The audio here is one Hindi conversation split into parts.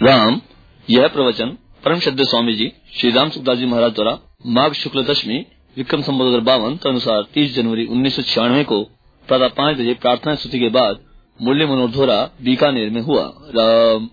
राम। यह प्रवचन परम श्रद्धेय स्वामी जी श्री राम सुखदास जी महाराज द्वारा माघ शुक्ल दशमी विक्रम संवत 52 अनुसार 30 जनवरी 1996 को प्रातः 5 बजे प्रार्थना स्तुति के बाद मुरली मनोहर धोरा बीकानेर में हुआ। राम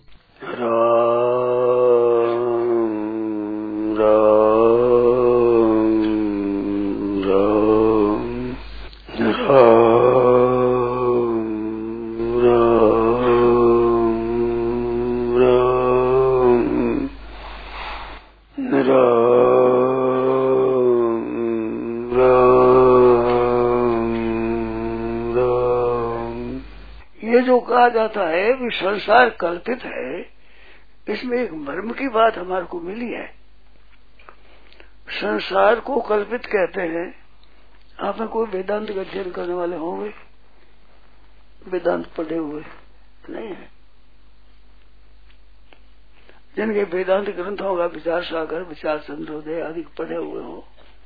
कहा जाता है कि संसार कल्पित है, इसमें एक मर्म की बात हमारे को मिली है। संसार को कल्पित कहते हैं। आप में कोई वेदांत का अध्ययन करने वाले होंगे, वेदांत पढ़े हुए नहीं है। जिनके वेदांत ग्रंथों का विचार सागर, विचार चंद्रोदय आदि पढ़े हुए हो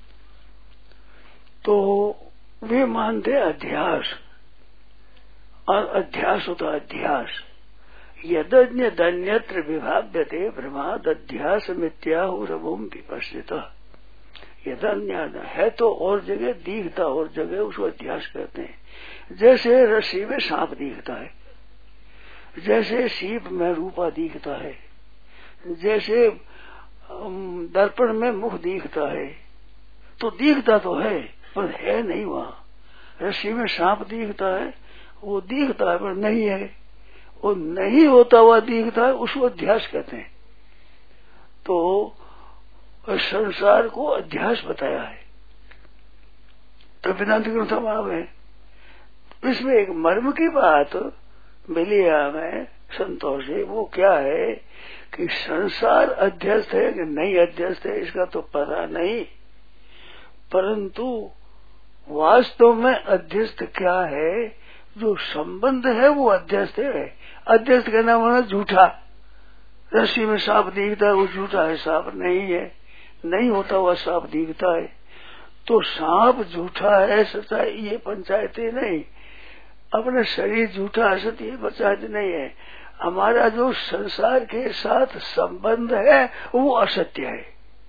तो वे मानते अध्यास, और अध्यास होता अध्यास। यदन्य दन्यत्र विभाव्यते भ्रमाद अध्यास मिथ्याहुरवुम विपश्यता। यदन्य है तो और जगह, दिखता और जगह, उसको अध्यास कहते हैं। जैसे रस्सी में सांप दिखता है, जैसे सीप में रूपा दिखता है, जैसे दर्पण में मुख दिखता है, तो दिखता तो है पर है नहीं वहां। रस्सी में सांप दिखता है, वो दिखता है पर नहीं है, वो नहीं होता हुआ दिखता है, उसको अध्यास कहते हैं। तो संसार को अध्यास बताया है तो वेदांत ग्रंथों में इसमें एक मर्म की बात मिली है हमें संतोष से। वो क्या है कि संसार अध्यस्त है कि नहीं अध्यस्त है इसका तो पता नहीं, परंतु वास्तव में अध्यस्त क्या है, जो संबंध है वो अध्यस्त है। अध्यस्त का नाम है झूठा। रस्सी में सांप दिखता है, वो झूठा है, सांप नहीं है, नहीं होता हुआ सांप दिखता है। तो सांप झूठा है, सच्चाई ये पंचायती नहीं। अपने शरीर झूठा है, सत्य ये पंचायत नहीं है। हमारा जो संसार के साथ संबंध है वो असत्य है।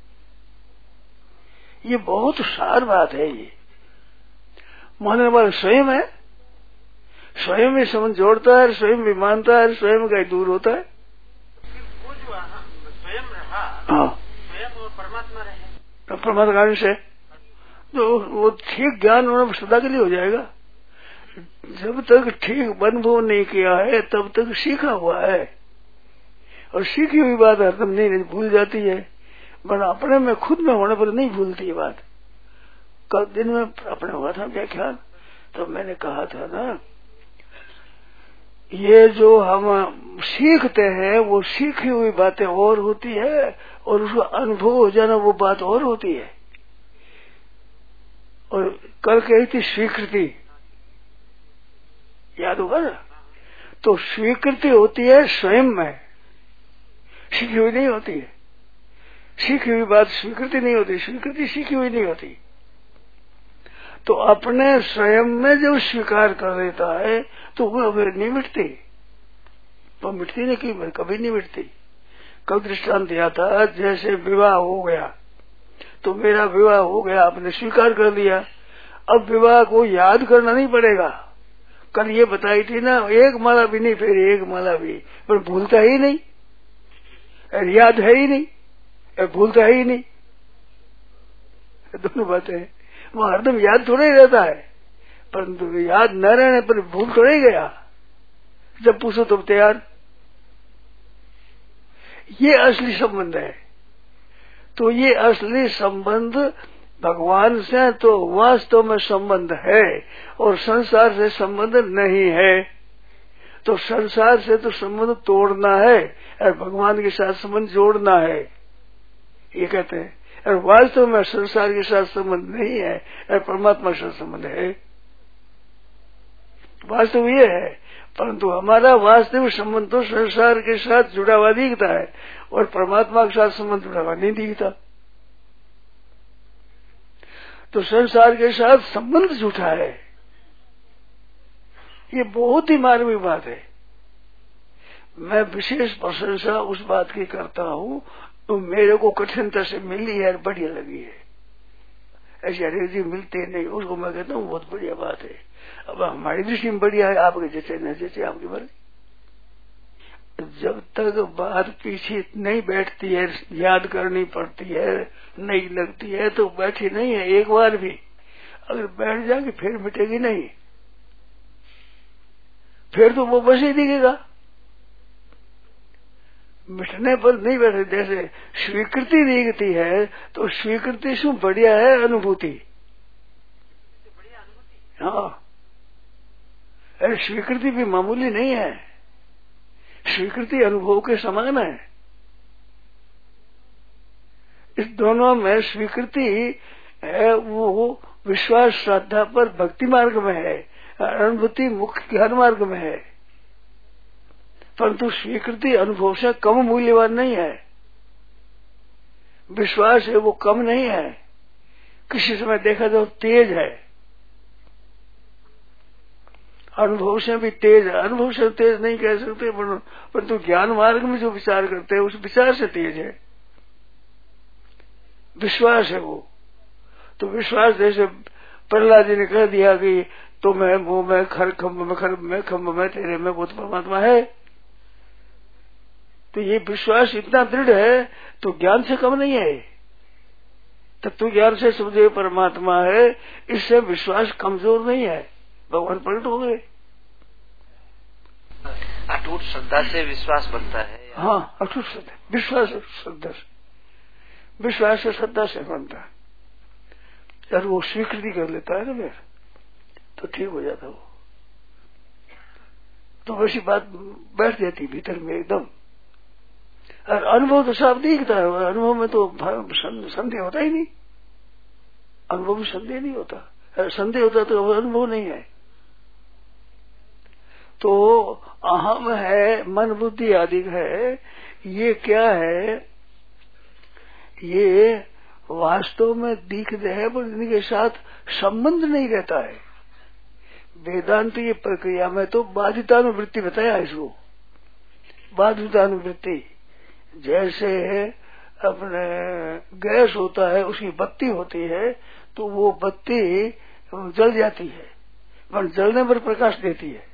ये बहुत सार बात है। ये मानने वाला स्वयं है, स्वयं में संबंध जोड़ता है, स्वयं भी मानता है, स्वयं का ही दूर होता है। वो जो स्वयं रहा, हाँ, स्वयं और परमात्मा रहे, परमात्मा से तो वो ठीक ज्ञान होना सदा के लिए हो जाएगा। जब तक ठीक अनुभव नहीं किया है तब तक सीखा हुआ है, और सीखी हुई बात हरदम नहीं भूल जाती है, पर अपने में खुद में होने पर नहीं भूलती ये बात। कल दिन में अपने हुआ था व्याख्यान, तो मैंने कहा था ना, ये जो हम सीखते हैं वो सीखी हुई बातें और होती है, और उसका अनुभव हो जाना वो बात और होती है। और कल कही थी स्वीकृति, याद होगा ना? तो स्वीकृति होती है स्वयं में, सीखी हुई नहीं होती है। सीखी हुई बात स्वीकृति नहीं होती, स्वीकृति सीखी हुई नहीं होती। तो अपने स्वयं में जब स्वीकार कर देता है तो वो नहीं मिटती, वो मिटती नहीं, कि कभी नहीं मिटती। कल दृष्टांत दिया था, जैसे विवाह हो गया तो मेरा विवाह हो गया, आपने स्वीकार कर लिया, अब विवाह को याद करना नहीं पड़ेगा। कल ये बताई थी ना, एक माला भी नहीं फेरी, एक माला भी, पर भूलता ही नहीं, याद है ही नहीं, भूलता ही नहीं। दोनों बातें हैं। वो हरदम याद थोड़ा ही रहता है, परंतु याद न रहने पर भूल थोड़ा ही गया, जब पूछो तब तैयार। ये असली संबंध है। तो ये असली संबंध भगवान से तो वास्तव में संबंध है, और संसार से संबंध नहीं है। तो संसार से तो संबंध तोड़ना है और भगवान के साथ संबंध जोड़ना है, ये कहते हैं। और वास्तव में संसार के साथ संबंध नहीं है और परमात्मा के साथ संबंध है। वास्तव ये है, परंतु हमारा वास्तविक संबंध तो संसार के साथ जुड़ा हुआ दिखता है, और परमात्मा के साथ संबंध जुड़ा हुआ नहीं दिखता। तो संसार के साथ संबंध झूठा है, ये बहुत ही मार्मिक बात है। मैं विशेष प्रशंसा उस बात की करता हूँ तो मेरे को कठिनता से मिली है, बढ़िया लगी है। ऐसे हरेक जी मिलते नहीं, उसको मैं कहता हूँ बहुत बढ़िया बात है। अब हमारी दृष्टि में बढ़िया है, आपके जैसे न जैसे आपकी मर्जी। जब तक बात पीछे नहीं बैठती है, याद करनी पड़ती है, नहीं लगती है तो बैठी नहीं है एक बार भी। अगर बैठ जाएगी फिर मिटेगी नहीं, फिर तो वो बस ही दिखेगा। मिटने पर नहीं बैठे। जैसे स्वीकृति दिखती है तो स्वीकृति से बढ़िया है अनुभूति। हाँ, अरे स्वीकृति भी मामूली नहीं है, स्वीकृति अनुभव के समान है। इस दोनों में स्वीकृति है वो विश्वास श्रद्धा पर भक्ति मार्ग में है, अनुभूति मुख्य ज्ञान मार्ग में है। परंतु स्वीकृति अनुभव से कम मूल्यवान नहीं है। विश्वास है वो कम नहीं है, किसी समय देखा तो तेज है, अनुभव से भी तेज है। अनुभव से तेज नहीं कह सकते, परंतु ज्ञान मार्ग में जो विचार करते हैं उस विचार से तेज है। विश्वास है वो। तो विश्वास जैसे प्रहलाद जी ने कह दिया कि तो मैं मुंह में खर खम्भ में खर में खम्भ में तेरे में बहुत परमात्मा है, तो ये विश्वास इतना दृढ़ है तो ज्ञान से कम नहीं है। तत्व ज्ञान से समझे परमात्मा है, इससे विश्वास कमजोर नहीं है, भगवान प्रकट हो गए। अटूट श्रद्धा से विश्वास बनता है। हाँ, अटूट श्रद्धा, विश्वास श्रद्धा से, विश्वास से श्रद्धा से बनता है। यार वो स्वीकृति कर लेता है ना फिर तो ठीक हो जाता वो, तो वैसी बात बैठ जाती भीतर में एकदम। और अनुभव तो साफ दिखता है, अनुभव में तो संदेह होता ही नहीं, अनुभव में संदेह नहीं होता। संदेह होता तो अनुभव नहीं है। तो अहम है, मन बुद्धि आदि है, ये क्या है, ये वास्तव में दिखते हैं पर इनके साथ संबंध नहीं रहता है। वेदांत ये प्रक्रिया में तो बाधितानुवृत्ति बताया इसको। बाधितानुवृत्ति जैसे अपने गैस होता है, उसकी बत्ती होती है तो वो बत्ती जल जाती है, पर जलने पर प्रकाश देती है।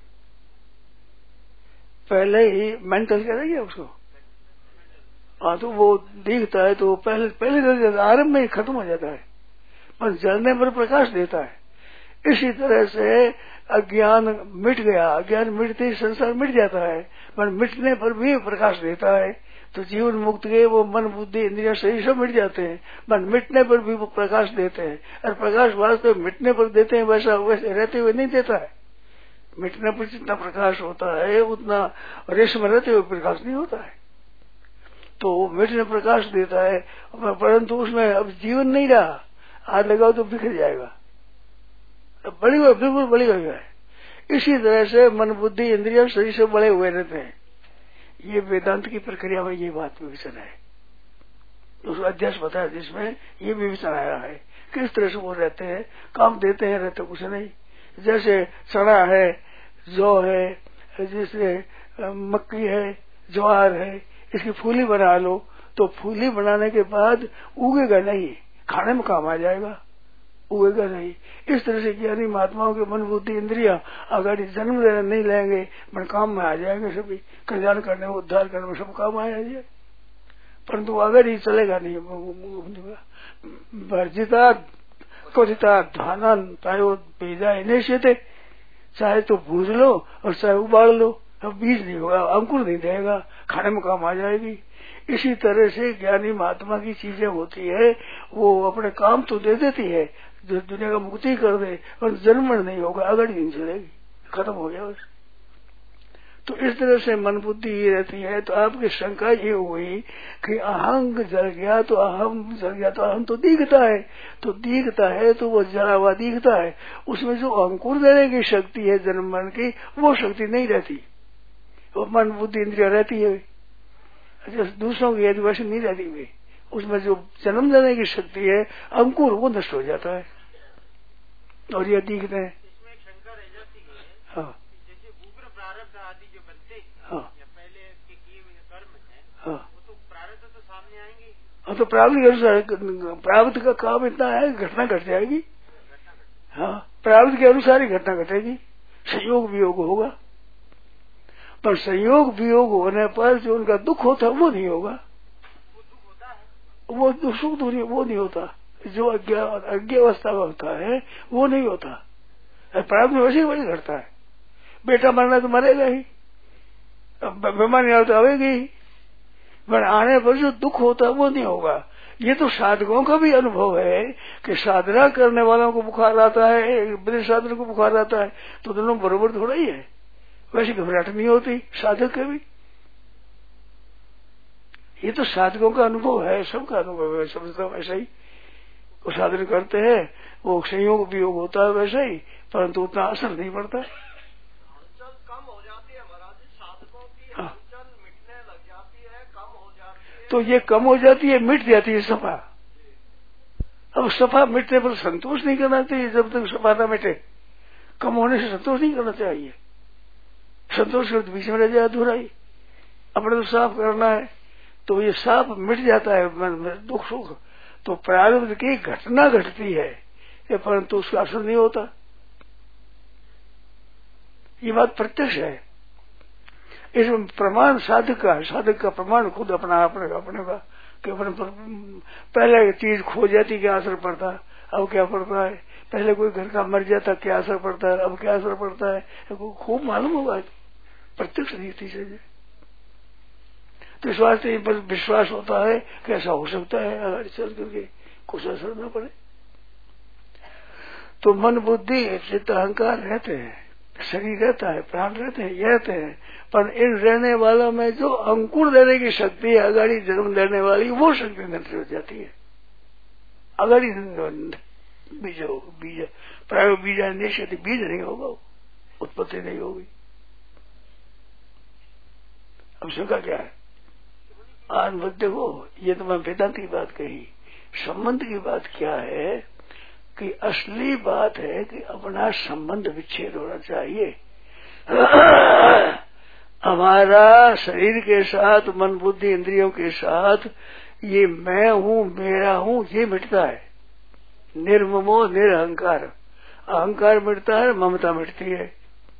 पहले ही मेंटल कह रही है उसको। हाँ, तो वो दिखता है तो पहले जल जाता है, आरंभ में ही खत्म हो जाता है, पर जलने पर प्रकाश देता है। इसी तरह से अज्ञान मिट गया, अज्ञान मिटते ही संसार मिट जाता है, पर मिटने पर भी प्रकाश देता है। तो जीवन मुक्त के वो मन बुद्धि इंद्रिया शरीर सब मिट जाते हैं, पर मिटने पर भी वो प्रकाश देते हैं। और प्रकाश वास्तव मिटने पर देते हैं, वैसा वैसे रहते हुए नहीं देता है। मिटने पर जितना प्रकाश होता है उतना रेशम रहते हुए प्रकाश नहीं होता है। तो मिटने प्रकाश देता है, परंतु उसमें अब जीवन नहीं रहा। हाथ लगाओ तो बिखर जाएगा, बड़ी हुए बिल्कुल बड़ी हुई है। इसी तरह से मन बुद्धि इंद्रिया शरीर से बड़े हुए रहते हैं। ये वेदांत की प्रक्रिया में ये बात विवेचन है, उसको अध्यास बताया जिसमें ये विवेचन आया है। किस तरह से वो रहते हैं, काम देते हैं, रहते कुछ नहीं। जैसे चना है, जौ है, जैसे मक्की है, ज्वार है, इसकी फूली बना लो तो फूली बनाने के बाद उगेगा नहीं, खाने में काम आ जाएगा, उगेगा नहीं। इस तरह से ज्ञानी महात्माओं के मन बुद्धि इंद्रिया अगर जन्म लेना नहीं लेंगे पर काम में आ जाएंगे, सभी कल्याण करने में उद्धार करने में सब काम आ जाए। परंतु अगर ही चलेगा नहीं, वर्जिता क्वचिता धानन तायो बीजा इन्हें, चाहे तो भूज लो और चाहे उबाल लो, अब बीज नहीं होगा, अंकुर नहीं देगा, खाने में काम आ जाएगी। इसी तरह से ज्ञानी महात्मा की चीजें होती है, वो अपने काम तो दे देती है, जो दुनिया का मुक्ति कर दे, और जन्म नहीं होगा, अगर नहीं चलेगी, खत्म हो गया बस। तो इस तरह से मन बुद्धि ये रहती है। तो आपकी शंका ये हुई कि अहंग जल गया तो अहम जल गया, तो अहम तो दिखता है, तो दिखता है तो वो जला हुआ दिखता है, उसमें जो अंकुर देने की शक्ति है जन्म मन की, वो शक्ति नहीं रहती, वो मन बुद्धि इंद्रिया रहती है। दूसरों की यदि वैसे नहीं रहती हुई, उसमें जो जन्म देने की शक्ति है अंकुर, वो नष्ट हो जाता है और ये दिखते हैं। इसमें एक शंका रह जाती है, हाँ, जैसे उग्र प्रारब्ध आदि जो बनते हैं, हाँ, या पहले हाँ, तो प्रारब्ध तो सामने आएंगे। हाँ, तो प्रारब्ध के अनुसार प्रारब्ध का काम इतना है, घटना घट जाएगी। हाँ, प्रारब्ध के अनुसार ही घटना घटेगी, संयोग वियोग होगा। पर संयोग वियोग होने पर जो उनका दुख होता है वो नहीं होगा, वो दुख होता है, वो दुख सुख वो नहीं होता। जो अज्ञावस्था में होता है वो नहीं होता। प्रारब्ध में वैसे वही घटता है। बेटा मरना तो मरेगा ही, बीमारी आने तो आवेगी ही, पर आने पर जो दुख होता है वो नहीं होगा। ये तो साधकों का भी अनुभव है कि साधना करने वालों को बुखार आता है, बिना साधन को बुखार आता है, तो दोनों बराबर थोड़ा ही है। वैसे घबराहट नहीं होती साधक के भी। ये तो साधकों का अनुभव है, सबका अनुभव है, समझता हूँ ऐसा ही। वो साधन करते हैं, वो संयोग वियोग होता है वैसे ही, परंतु उतना असर नहीं पड़ता। हलचल कम हो जाती है महाराज, साधकों की हलचल मिटने लग जाती है, कम हो जाती है। तो ये कम हो जाती है, मिट जाती है सफा। अब सफा मिटने पर संतोष नहीं करना चाहिए, जब तक सफा न मिटे। कम होने से संतोष नहीं करना चाहिए, संतोष कर बीच में रह जाए अधूरा ही। अपने तो साफ करना है, तो ये साफ मिट जाता है मन में दुख सुख। तो प्रारब्ध की घटना घटती है, परंतु उसका असर नहीं होता। ये बात प्रत्यक्ष है। इसमें प्रमाण साधक का प्रमाण खुद अपना अपने का कि अपने पहले चीज खो जाती क्या असर पड़ता, अब क्या पड़ता है। पहले कोई घर का मर जाता क्या असर पड़ता है, अब क्या असर पड़ता है, खूब मालूम होगा प्रत्यक्ष रीति से। तो इस वास्ते बस विश्वास होता है कि ऐसा हो सकता है, अगर चल करके कुछ असर न पड़े। तो मन बुद्धि चित्त अहंकार रहते हैं, शरीर रहता है, प्राण रहते हैं, ये रहते हैं, पर इन रहने वालों में जो अंकुर देने की शक्ति है, अगाड़ी जन्म देने वाली, वो शक्ति नष्ट हो जाती है। अगाड़ी बीज प्राय बीजा निश्चित बीज नहीं होगा, उत्पत्ति नहीं होगी। अब शंका क्या है? आज देखो, ये तो मैं वेदांत की बात कही। संबंध की बात क्या है कि असली बात है कि अपना संबंध विच्छेद होना चाहिए। हमारा शरीर के साथ, मन बुद्धि इंद्रियों के साथ ये मैं हूँ, मेरा हूँ, ये मिटता है। निर्ममो निरहंकार, अहंकार मिटता है, ममता मिटती है।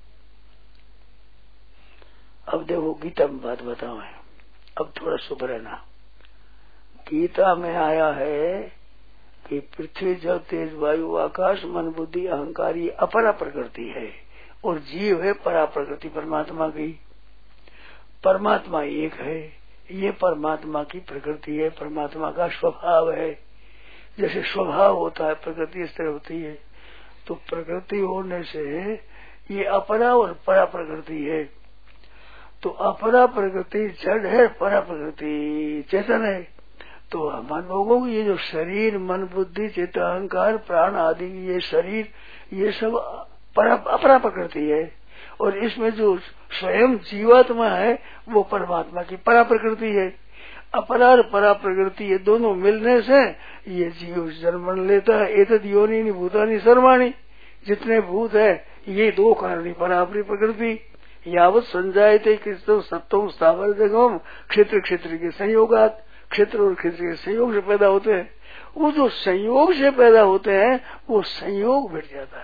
अब देखो गीता में बात बताओ है, अब थोड़ा शुभ रहना। गीता में आया है कि पृथ्वी जल तेज वायु आकाश मन बुद्धि अहंकार ये अपरा प्रकृति है, और जीव है परा प्रकृति परमात्मा की। परमात्मा एक है, ये परमात्मा की प्रकृति है, परमात्मा का स्वभाव है। जैसे स्वभाव होता है प्रकृति इस तरह होती है, तो प्रकृति होने से ये अपरा और परा प्रकृति है। तो अपरा प्रकृति जड़ है, परा प्रकृति चेतन है। तो हम लोगों की ये जो शरीर मन बुद्धि चित्त अहंकार प्राण आदि ये शरीर, ये सब अपरा प्रकृति है, और इसमें जो स्वयं जीवात्मा है वो परमात्मा की परा प्रकृति है। अपरा और परा प्रकृति ये दोनों मिलने से ये जीव जन्म लेता है। एतद योनि भूतानि सर्वाणि, जितने भूत है ये दो कारणी परापरी प्रकृति। यावत संजायते कृष्ण सत्तम स्थावर जगम क्षेत्र क्षेत्र के संयोगात, क्षेत्र और क्षेत्र के संयोग से पैदा होते हैं। वो जो संयोग से पैदा होते हैं वो संयोग मिट जाता है।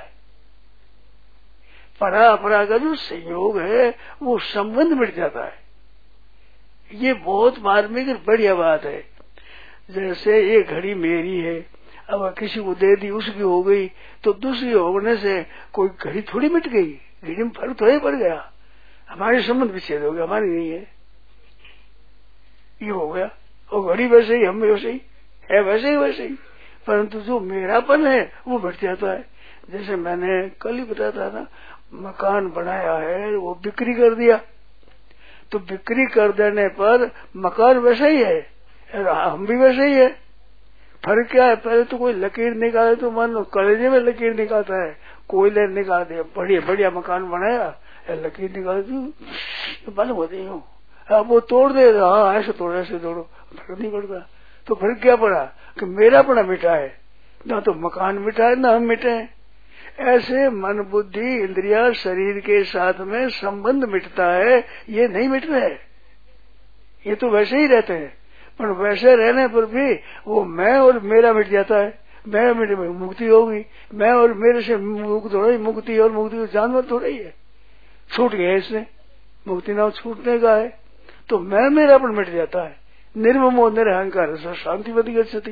परा अपरा का जो संयोग है वो संबंध मिट जाता है। ये बहुत मार्मिक बढ़िया बात है। जैसे ये घड़ी मेरी है, अब किसी को दे दी, उसकी हो गई, तो दूसरी होने से कोई घड़ी थोड़ी मिट गई, घड़ी में फर्क थोड़ा पड़ गया, हमारे संबंध विच्छेद हो गया, हमारी नहीं है, ये हो गया। और घड़ी वैसे ही, हम वैसे ही है, वैसे ही, परंतु जो मेरापन है वो बढ़ जाता है। जैसे मैंने कल ही बताया था ना, मकान बनाया है, वो बिक्री कर दिया, तो बिक्री कर देने पर मकान वैसा ही है, हम भी वैसे ही है। फर्क क्या है? पहले तो कोई लकीर निकाले तो मान कलेजे में लकीर निकालता है, कोयले निकाल दिया, बढ़िया बढ़िया मकान बनाया, लकीर निकाल दी मालूम होती हूँ, अब वो तोड़ दे, हाँ ऐसे तोड़ो ऐसे तोड़ो, फर्क नहीं पड़ता। तो फर्क क्या पड़ा कि मेरा पड़ा मिटा है, ना तो मकान मिटा है ना हम मिटे हैं। ऐसे मन बुद्धि इंद्रिया शरीर के साथ में संबंध मिटता है, ये नहीं मिट रहे, ये तो वैसे ही रहते हैं, पर वैसे रहने पर भी वो मैं और मेरा मिट जाता है। मैं मेरे में मुक्ति होगी, मैं और मेरे से मुक्त हो रही, मुक्ति और मुक्ति जानवर थोड़ा ही है, छूट गया इसने, मुक्ति नाम छूटने का है। तो मैं मेरापन मिट जाता है, निर्ममो निरहंकार शांति बदी गच्छति,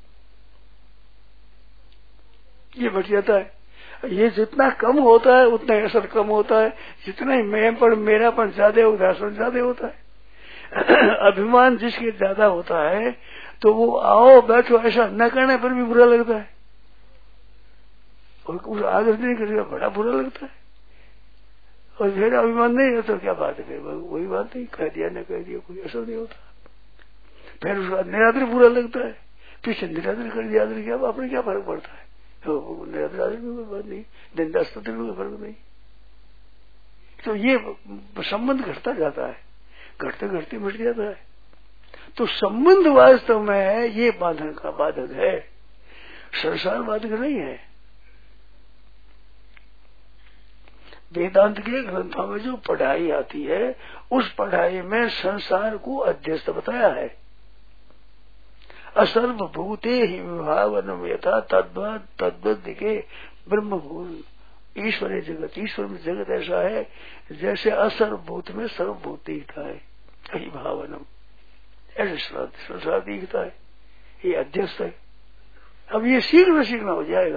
ये मिट जाता है। ये जितना कम होता है उतना ही असर कम होता है, जितना ही मैं मेरापन ज्यादा उदासन ज्यादा होता है। अभिमान जिसके ज्यादा होता है तो वो आओ बैठो ऐसा न करने पर भी बुरा लगता है, और कुछ आदर नहीं करेगा बड़ा बुरा लगता है। और फिर अभिमान नहीं है तो क्या बात है, फिर वही बात नहीं, कह दिया न कह दिया कोई असर नहीं होता। फिर उसके बाद निरादर बुरा लगता है, पीछे निरादर कर दिया आदर किया, आपने क्या फर्क पड़ता है, तो निरादर आदर में कोई बात नहीं, निंदा स्तुति में कोई फर्क नहीं। तो ये संबंध घटता जाता है, घटते घटते मिट जाता है। तो संबंध वास्तव में है, ये बाधन का बाधक है, संसार बाधक नहीं है। वेदांत के ग्रंथों में जो पढ़ाई आती है उस पढ़ाई में संसार को अध्यस्त बताया है। असर्वभूते ही विभावनम यथा तद्वत् तद्वत् दिखे ब्रह्मभूत ईश्वर जगत, ईश्वर में जगत ऐसा है जैसे असर्वभूत में सर्वभूत दिखता है, यही भावनम ऐसे संसार दिखता है, ये अध्यस्त है। अब ये सीखना हो जाएगा,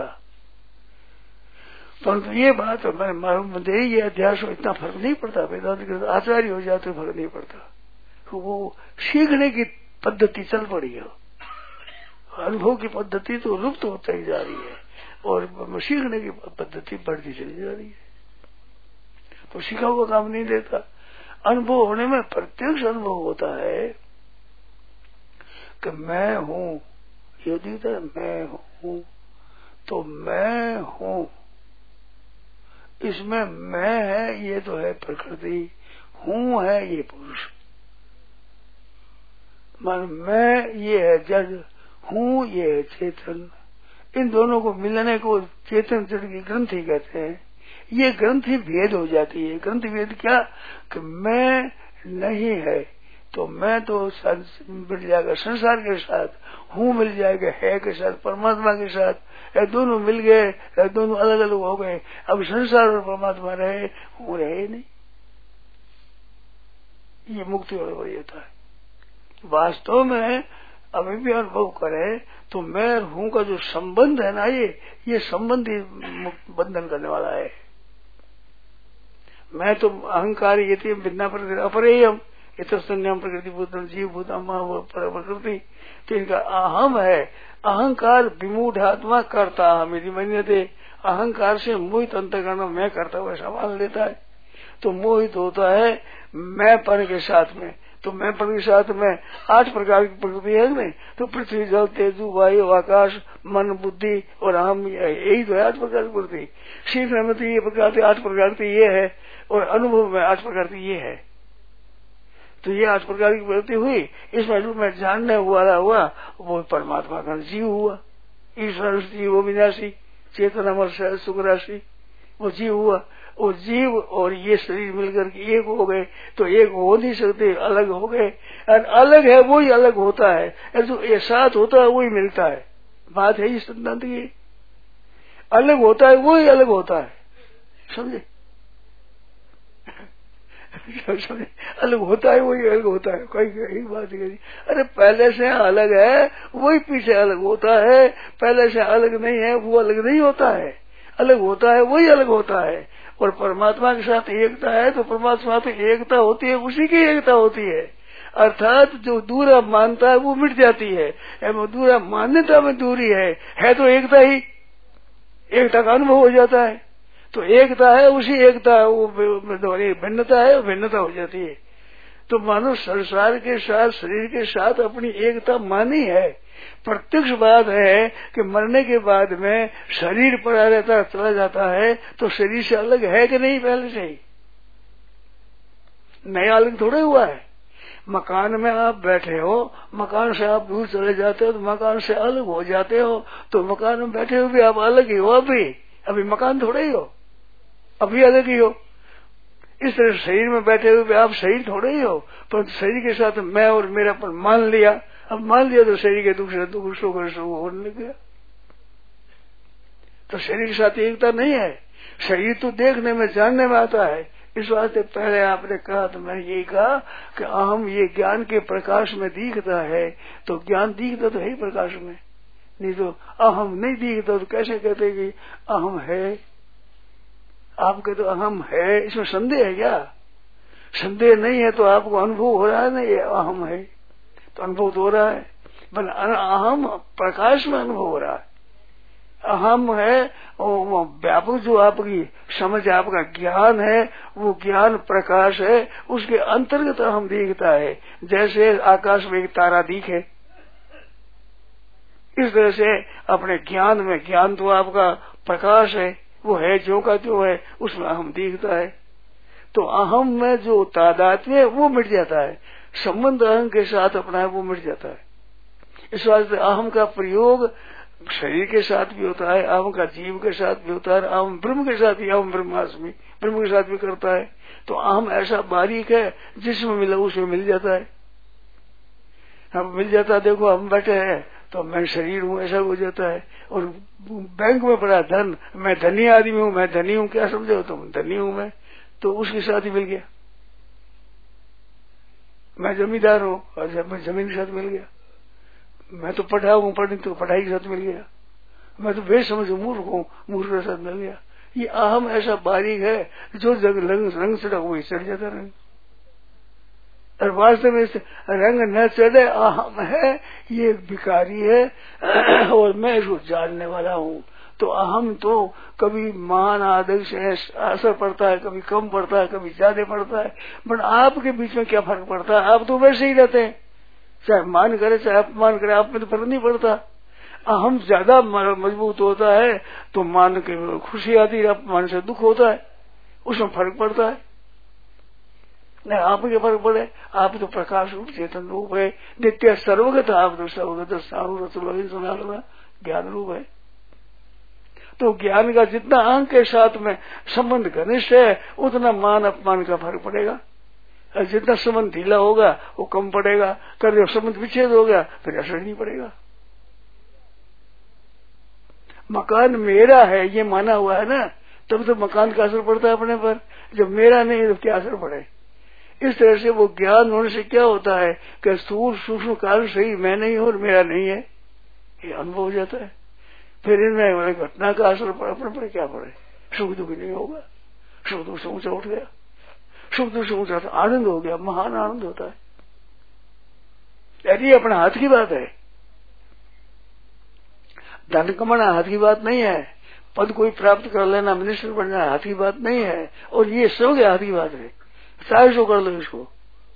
परंतु ये बात मैंने मालूम बंदे ये अध्यास में इतना फर्क नहीं पड़ता, वेदांत के आचार्य हो जाते फर्क नहीं पड़ता, तो वो सीखने की पद्धति चल पड़ी है, अनुभव की पद्धति तो लुप्त होता ही जा रही है और सीखने की पद्धति बढ़ती चली जा रही है। तो सीखा हुआ काम नहीं देता, अनुभव होने में प्रत्यक्ष अनुभव होता है कि मैं हूँ, ये दिखता है मैं हूँ, तो मैं हूँ इसमें मैं है ये तो है प्रकृति, हूँ है ये पुरुष, मान मैं ये है जड़, हूँ ये है चेतन, इन दोनों को मिलने को चेतन जड़ की ग्रंथि कहते हैं। ये ग्रंथि भेद हो जाती है। ग्रंथि भेद क्या कि मैं नहीं है तो मैं तो मिल जाएगा संसार के साथ, हूँ मिल जाएगा है के साथ, परमात्मा के साथ, ये दोनों मिल गए, ये दोनों अलग अलग हो गए, अब संसार और परमात्मा रहे, हूँ रहे नहीं। ये मुक्ति और वरीयता है। वास्तव में अभी भी अनुभव करे तो मैं और हूँ का जो संबंध है ना, ये संबंध ही बंधन करने वाला है। मैं तो अहंकार ये थी भिन्ना अपरेयम इतम प्रकृति भूतम जीव भूतम प्रकृति, तो इनका अहम है, अहंकार विमूढ़ात्मा करता हम यदि मन्यते, अहंकार से मोहित अंतःकरण में करता हुआ सवाल लेता है, तो मोहित होता है मैंपन के साथ में। तो मैंपन के साथ में 8 प्रकार की प्रकृति है नहीं, तो पृथ्वी जल तेजु वायु आकाश मन बुद्धि और हम, यही तो है 8 प्रकार की प्रकृति। सीखने में तो ये प्रकार 8 प्रकार की ये है और अनुभव में 8 प्रकार की ये है। तो ये 8 प्रकार की प्रवृत्ति हुई, इसमें जो मैं जानने वाला हुआ वो परमात्मा का जीव हुआ, ईश्वर जीव विनाशी चेतन अमर सुख राशि, वो जीव हुआ। और जीव और ये शरीर मिलकर के एक हो गए, तो एक हो नहीं सकते, अलग हो गए, और अलग है वही अलग होता है, जो एक साथ होता है वही मिलता है। बात है इस सिद्धांत की, अलग होता है वही अलग होता है, समझे? अलग होता है वही अलग होता है, कोई यही बात करी। अरे पहले से अलग है वही पीछे अलग होता है, पहले से अलग नहीं है वो अलग नहीं होता है, अलग होता है वही अलग होता है। और परमात्मा के साथ एकता है तो परमात्मा तो एकता होती है, उसी की एकता होती है, अर्थात जो दूरा मानता है वो मिट जाती है, दूरा मान्यता में दूरी है तो एकता ही, एकता का अनुभव हो जाता है। तो एकता है उसी एकता, वो भिन्नता है वो भिन्नता हो जाती है। तो मानो संसार के साथ शरीर के साथ अपनी एकता मानी है। प्रत्यक्ष बात है कि मरने के बाद में शरीर पड़ा रहता चला जाता है, तो शरीर से अलग है कि नहीं पहले से ही, नया अलग थोड़ा हुआ है। मकान में आप बैठे हो, मकान से आप दूर चले जाते हो तो मकान से अलग हो जाते हो, तो मकान में बैठे हुए आप अलग ही हो, अभी मकान थोड़े ही हो, अभी अलग ही हो। इस तरह शरीर में बैठे हुए आप शरीर थोड़े ही हो, परंतु शरीर के साथ मैं और मेरापन मान लिया। अब मान लिया तो शरीर के दुख से दुख, सुख और सुख होने लग गया। तो शरीर के साथ एकता नहीं है। शरीर तो देखने में जानने में आता है। इस वास्ते पहले आपने कहा तो मैंने यही कहा कि अहम ये ज्ञान के प्रकाश में दिखता है, तो ज्ञान दिखता तो है ही प्रकाश में, नहीं तो अहम नहीं दिखता तो कैसे कहते कि अहम है। आपके तो अहम है, इसमें संदेह है क्या? संदेह नहीं है तो आपको अनुभव हो रहा है ना, ये अहम है तो अनुभव तो हो रहा है, बल अहम प्रकाश में अनुभव हो रहा है। अहम है वो व्यापक जो आपकी समझ, आपका ज्ञान है, वो ज्ञान प्रकाश है, उसके अंतर्गत अहम दिखता है। जैसे आकाश में एक तारा दिखे, इस तरह से अपने ज्ञान में, ज्ञान तो आपका प्रकाश है, वो है जो का जो है, उसमें अहम दिखता है। तो अहम में जो तादात्म्य है वो मिट जाता है, संबंध अहम के साथ अपना है वो मिट जाता है। इस वास्ते अहम का प्रयोग शरीर के साथ भी होता है, अहम का जीव के साथ भी होता है, अहम ब्रह्म के साथ भी, अहम ब्रह्मास्मि ब्रह्म के साथ भी करता है। तो अहम ऐसा बारीक है, जिसमें मिला उसमें मिल जाता है। हम मिल जाता है, देखो हम बैठे हैं तो मैं शरीर हूँ ऐसा हो जाता है। और बैंक में पड़ा धन, मैं धनी आदमी हूँ, मैं धनी हूँ, क्या समझो तुम, धनी हूँ मैं, तो उसके साथ ही मिल गया। मैं जमींदार हूँ और मैं जमीन के साथ मिल गया। मैं तो पढ़ा हूँ, पढ़ी तो पढ़ाई के साथ मिल गया। मैं तो बेसमझ मूर्ख हूँ, मूर्ख के साथ मिल गया। ये अहम ऐसा बारीक है, जो रंग चढ़ा वही चढ़ जाता रंग, और वास्तव में रंग न चढ़े अहम है, ये भिखारी है और मैं इसको जानने वाला हूँ। तो अहम तो कभी मान आदर से असर पड़ता है, कभी कम पड़ता है, कभी ज्यादा पड़ता है, बट आपके बीच में क्या फर्क पड़ता है? आप तो वैसे ही रहते हैं, चाहे मान करे चाहे अपमान करे, आप में तो फर्क नहीं पड़ता। अहम ज्यादा मजबूत होता है तो मान के खुशी आती है, अपमान से दुख होता है, उसमें फर्क पड़ता है। नहीं आपके फर्क पड़े, आप तो प्रकाश रूप चेतन रूप है, नित्य सर्वगत, आप तो सर्वगत सारूर ज्ञान रूप है। तो ज्ञान का जितना अंग के साथ में संबंध घनिष्ठ है, उतना मान अपमान का फर्क पड़ेगा, और जितना संबंध ढीला होगा वो कम पड़ेगा। कर संबंध विच्छेद हो गया फिर असर नहीं पड़ेगा। मकान मेरा है ये माना हुआ है ना, तब तो मकान का असर पड़ता है अपने पर। जब मेरा नहीं है तो क्या असर पड़े? इस तरह से वो ज्ञान होने से क्या होता है कि स्थूल सूक्ष्म कारण सही मैं नहीं हूं और मेरा नहीं है, ये अनुभव हो जाता है। फिर इनमें घटना का असर अपने पर क्या पड़े? सुख दुख नहीं होगा, सुख दुख से ऊंचा उठ गया, सुख दुख से ऊंचा तो आनंद हो गया, महान आनंद होता है। यदि अपने हाथ की बात है, धन कमाना हाथ की बात नहीं है, पद कोई प्राप्त कर लेना, मिनिस्टर बनना हाथ की बात नहीं है, और ये सब हाथ की बात है, चाहे सो कर लो इसको।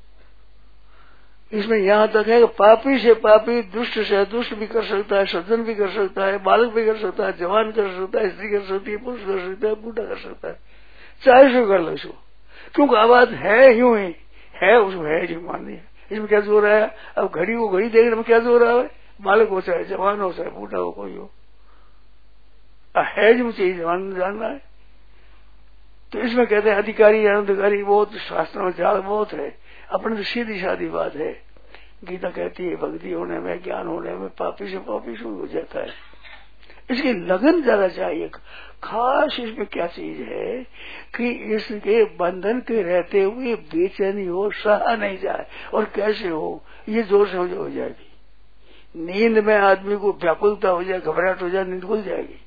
इसमें यहाँ तक है कि पापी से पापी, दुष्ट से दुष्ट भी कर सकता है, सज्जन भी कर सकता है, बालक भी कर सकता है, जवान कर सकता है, स्त्री कर सकती है, पुरुष कर सकता है, बूढ़ा कर सकता है, चाहे सो कर लो इसको, क्योंकि आवाज है यूं ही है, उसको है जो मान लिया। इसमें क्या जोर है? अब घड़ी को घड़ी देखने में क्या जोर है? बालक हो चाहे जवान हो चाहे बूढ़ा हो, कोई हो, है जो चाहिए जानना है। तो इसमें कहते हैं अधिकारी अनधिकारी बहुत शास्त्रों में जाल बहुत है, अपने तो सीधी सादी बात है। गीता कहती है भक्ति होने में, ज्ञान होने में पापी से पापी शुरू हो जाता है। इसकी लगन ज्यादा चाहिए। खास इसमें क्या चीज है कि इसके बंधन के रहते हुए बेचैनी हो, सहा नहीं जाए, और कैसे हो ये जोर से हो जाएगी। नींद में आदमी को व्याकुलता हो जाए, घबराहट हो जाए, नींद खुल जाएगी।